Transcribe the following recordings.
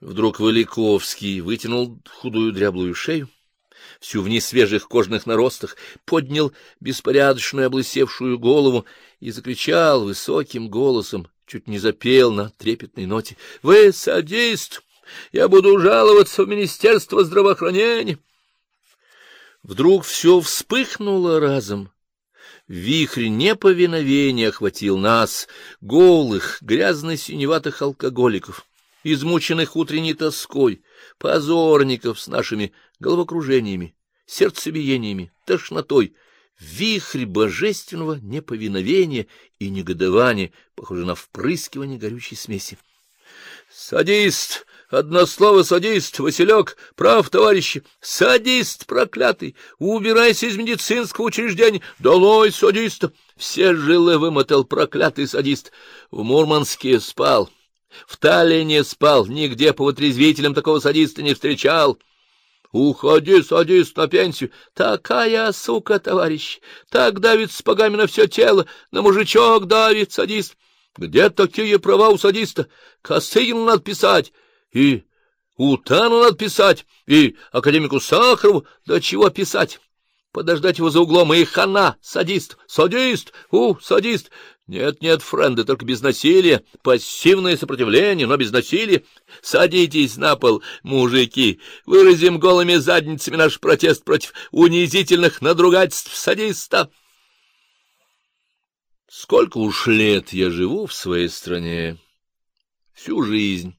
Вдруг Валиковский вытянул худую дряблую шею, всю в несвежих кожных наростах, поднял беспорядочную облысевшую голову и закричал высоким голосом, чуть не запел на трепетной ноте: — Вы садист! Я буду жаловаться в Министерство здравоохранения! Вдруг все вспыхнуло разом. Вихрь неповиновения охватил нас, голых, грязно-синеватых алкоголиков, измученных утренней тоской, позорников с нашими головокружениями, сердцебиениями, тошнотой. Вихрь божественного неповиновения и негодования, похожий на впрыскивание горючей смеси. — Садист! Одно слово — садист! Василек, прав, товарищи! Садист проклятый! Убирайся из медицинского учреждения! Долой садиста! Все жилы вымотал проклятый садист! В Мурманске спал, в Таллине спал, нигде по вытрезвителям такого садиста не встречал! Уходи, садист, на пенсию! Такая сука, товарищ! Так давит сапогами на все тело, на мужичок давит садист! Где такие права у садиста? Косыгину надо писать, и Утану надо писать, и академику Сахарову. Да чего писать? Подождать его за углом, и хана! Садист! Садист! Садист! Нет, френды, только без насилия. Пассивное сопротивление, но без насилия. Садитесь на пол, мужики. Выразим голыми задницами наш протест против унизительных надругательств садиста. Сколько уж лет я живу в своей стране, всю жизнь,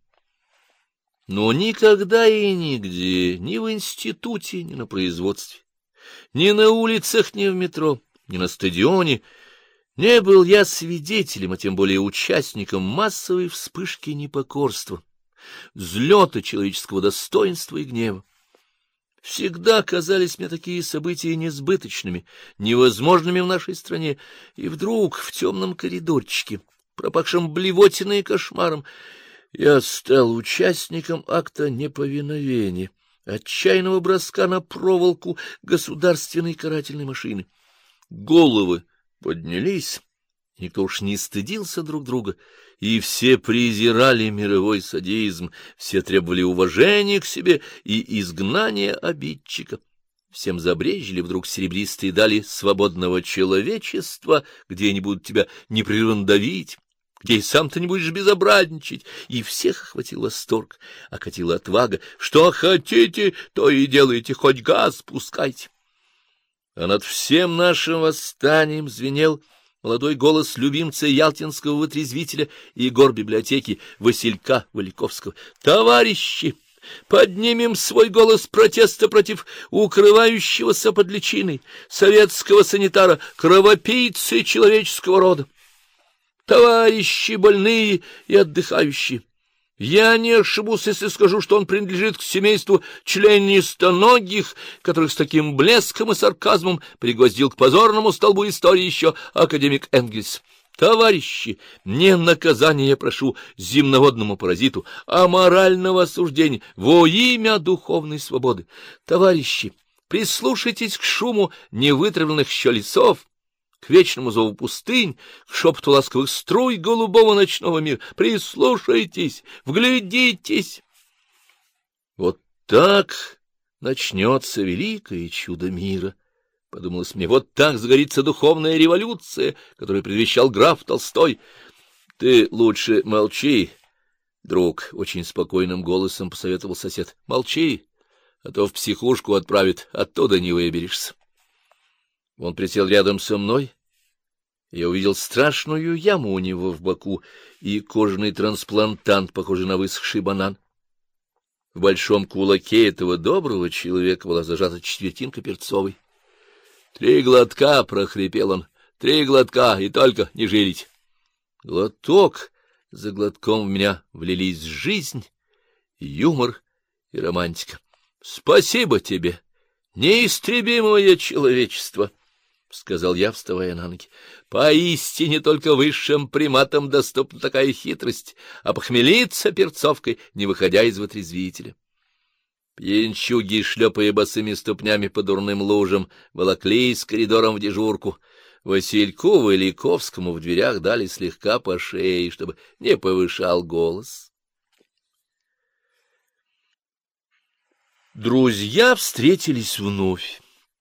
но никогда и нигде, ни в институте, ни на производстве, ни на улицах, ни в метро, ни на стадионе не был я свидетелем, а тем более участником массовой вспышки непокорства, взлета человеческого достоинства и гнева. Всегда казались мне такие события несбыточными, невозможными в нашей стране, и вдруг в темном коридорчике, пропахшем блевотиной и кошмаром, я стал участником акта неповиновения, отчаянного броска на проволоку государственной карательной машины. Головы поднялись, никто уж не стыдился друг друга, и все презирали мировой садизм, все требовали уважения к себе и изгнания обидчика. Всем забрезжили вдруг серебристые дали свободного человечества, где они будут тебя непрерывно давить, где и сам ты не будешь безобразничать, и всех охватил восторг, окатила отвага. Что хотите, то и делайте, хоть газ пускайте. А над всем нашим восстанием звенел молодой голос любимца ялтинского вытрезвителя и гор-библиотеки Василька Валиковского. Товарищи, поднимем свой голос протеста против укрывающегося под личиной советского санитара, кровопийцы человеческого рода. Товарищи больные и отдыхающие, я не ошибусь, если скажу, что он принадлежит к семейству членистоногих, которых с таким блеском и сарказмом пригвоздил к позорному столбу истории еще академик Энгельс. Товарищи, не наказания я прошу земноводному паразиту, а морального осуждения во имя духовной свободы. Товарищи, прислушайтесь к шуму невытравленных еще лесов, к вечному зову пустынь, к шепоту ласковых струй голубого ночного мира. Прислушайтесь, вглядитесь. Вот так начнется великое чудо мира, — подумалось мне. Вот так загорится духовная революция, которую предвещал граф Толстой. — Ты лучше молчи, друг, — очень спокойным голосом посоветовал сосед. — Молчи, а то в психушку отправят, оттуда не выберешься. Он присел рядом со мной. Я увидел страшную яму у него в боку и кожаный трансплантант, похожий на высохший банан. В большом кулаке этого доброго человека была зажата четвертинка перцовой. 3 глотка, — прохрипел он, — 3 глотка, и только не жилить. Глоток за глотком в меня влились жизнь, юмор и романтика. Спасибо тебе, неистребимое человечество, — сказал я, вставая на ноги. Поистине только высшим приматам доступна такая хитрость, а похмелиться перцовкой, не выходя из вытрезвителя. Пьянчуги, шлепая босыми ступнями по дурным лужам, волоклись коридором в дежурку. Васильку Валиковскому в дверях дали слегка по шее, чтобы не повышал голос. Друзья встретились вновь.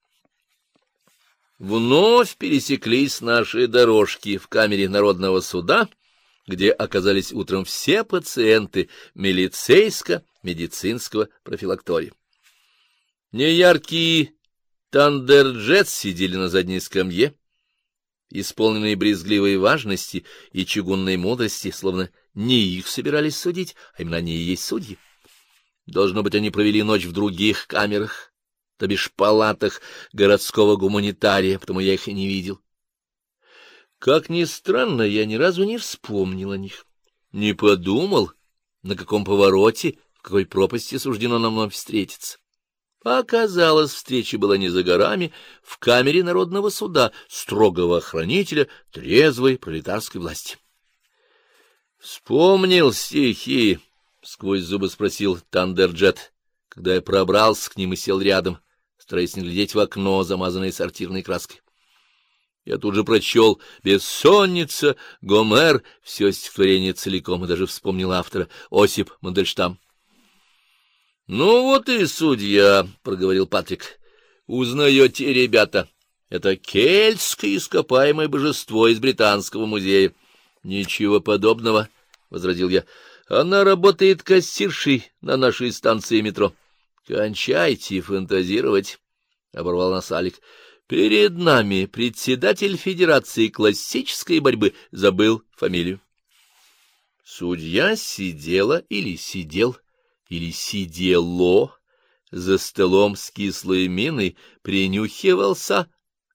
Вновь пересеклись наши дорожки в камере Народного суда, где оказались утром все пациенты милицейско-медицинского профилактория. Неяркие тандерджет сидели на задней скамье, исполненные брезгливой важности и чугунной мудрости, словно не их собирались судить, а именно они и есть судьи. Должно быть, они провели ночь в других камерах, то бишь палатах городского гуманитария, потому я их и не видел. Как ни странно, я ни разу не вспомнил о них, не подумал, на каком повороте, в какой пропасти суждено нам вновь встретиться. Оказалось, встреча была не за горами, в камере Народного суда, строгого охранителя трезвой пролетарской власти. «Вспомнил стихи?» — сквозь зубы спросил Тандерджет, когда я пробрался к ним и сел рядом, стараясь не глядеть в окно, замазанное сортирной краской. Я тут же прочел «Бессонница», «Гомер», все стихотворение целиком, и даже вспомнил автора Осип Мандельштам. — Ну вот и судья, — проговорил Патрик. — Узнаете, ребята, это кельтское ископаемое божество из Британского музея. — Ничего подобного, — возразил я. — Она работает кассиршей на нашей станции метро. — Кончайте фантазировать, — оборвал нас Алик. — Перед нами председатель Федерации классической борьбы, забыл фамилию. Судья сидела или сидел, или сидело за столом с кислой миной, принюхивался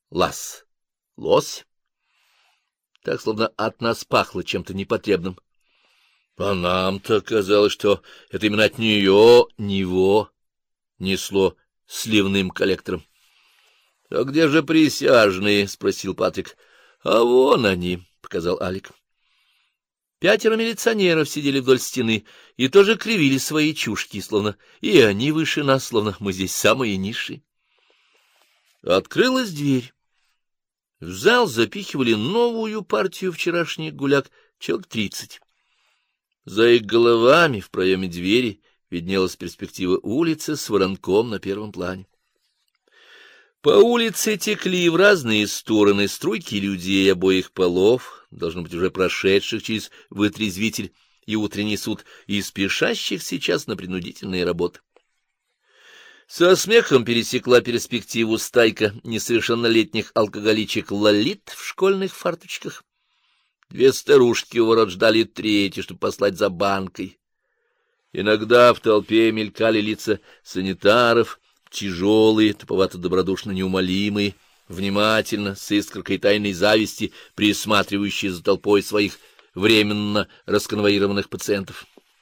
лось. Так, словно от нас пахло чем-то непотребным. А нам-то казалось, что это именно от него несло сливным коллектором. — А где же присяжные? — спросил Патрик. — А вон они, — показал Алик. 5 милиционеров сидели вдоль стены и тоже кривили свои чушки, словно и они выше нас, словно мы здесь самые низшие. Открылась дверь. В зал запихивали новую партию вчерашних гуляк, человек 30. За их головами в проеме двери виднелась перспектива улицы с воронком на первом плане. По улице текли в разные стороны струйки людей обоих полов, должно быть, уже прошедших через вытрезвитель и утренний суд, и спешащих сейчас на принудительные работы. Со смехом пересекла перспективу стайка несовершеннолетних алкоголичек лолит в школьных фарточках. 2 старушки у ворот ждали третьей, чтобы послать за банкой. Иногда в толпе мелькали лица санитаров, тяжелые, туповато-добродушно неумолимые, внимательно, с искоркой тайной зависти, присматривающие за толпой своих временно расконвоированных пациентов.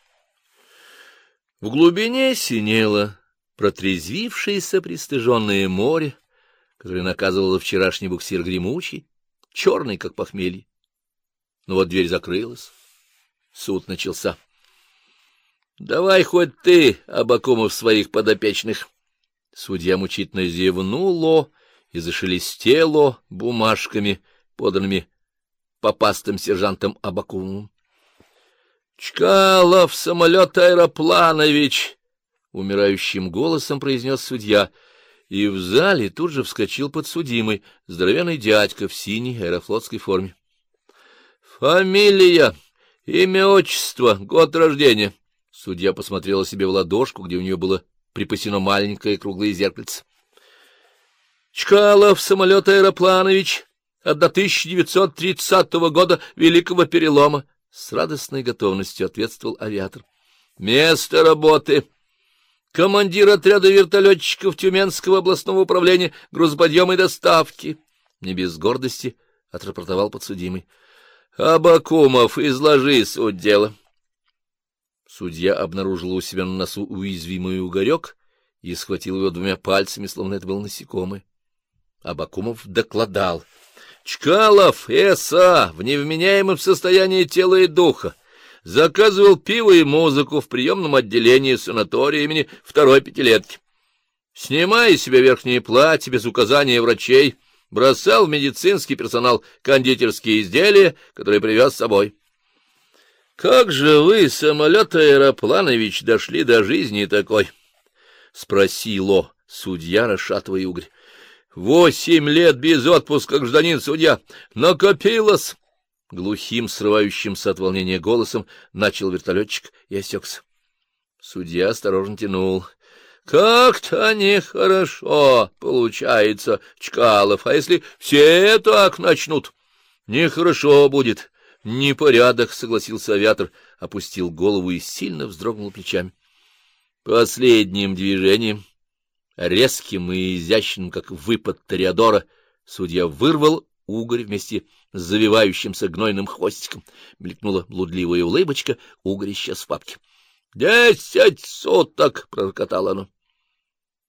В глубине синело протрезвившееся пристыженное море, которое наказывало вчерашний буксир гремучий, черный, как похмелье. Но вот дверь закрылась, суд начался. — Давай хоть ты, Абакумов, своих подопечных. Судья мучительно зевнуло и зашелестело бумажками, поданными попастым сержантом Абакумовым. — Чкалов Самолет Аэропланович! — умирающим голосом произнес судья, и в зале тут же вскочил подсудимый, здоровенный дядька в синей аэрофлотской форме. — Фамилия, имя, отчество, год рождения. Судья посмотрела себе в ладошку, где у нее было припасено маленькое круглое зеркальце. — Чкалов Самолет Аэропланович, 1930 года Великого Перелома, — с радостной готовностью ответствовал авиатор. — Место работы. Командир отряда вертолетчиков Тюменского областного управления грузоподъема и доставки. Не без гордости отрапортовал подсудимый. — Абакумов, изложи суть дела. Судья обнаружил у себя на носу уязвимый угорек и схватил его 2 пальцами, словно это был насекомый. Абакумов докладал. Чкалов С.А. в невменяемом состоянии тела и духа заказывал пиво и музыку в приемном отделении санатория имени 2-й пятилетки. Снимая с себя верхнее платье без указания врачей, бросал в медицинский персонал кондитерские изделия, которые привез с собой. Как же вы, Самолет Аэропланович, дошли до жизни такой? спросило судья, расшатывая угорь. 8 лет без отпуска, гражданин судья. Накопилось. Глухим, срывающимся от волнения голосом начал вертолетчик и осекся. Судья осторожно тянул. — Как-то нехорошо получается, Чкалов, а если все так начнут? — Нехорошо будет, непорядок, — согласился авиатор, опустил голову и сильно вздрогнул плечами. Последним движением, резким и изящным, как выпад тореадора, судья вырвал угорь вместе с завивающимся гнойным хвостиком. Мелькнула блудливая улыбочка, угорь исчез в папке. — 10 суток! — пророкотало оно.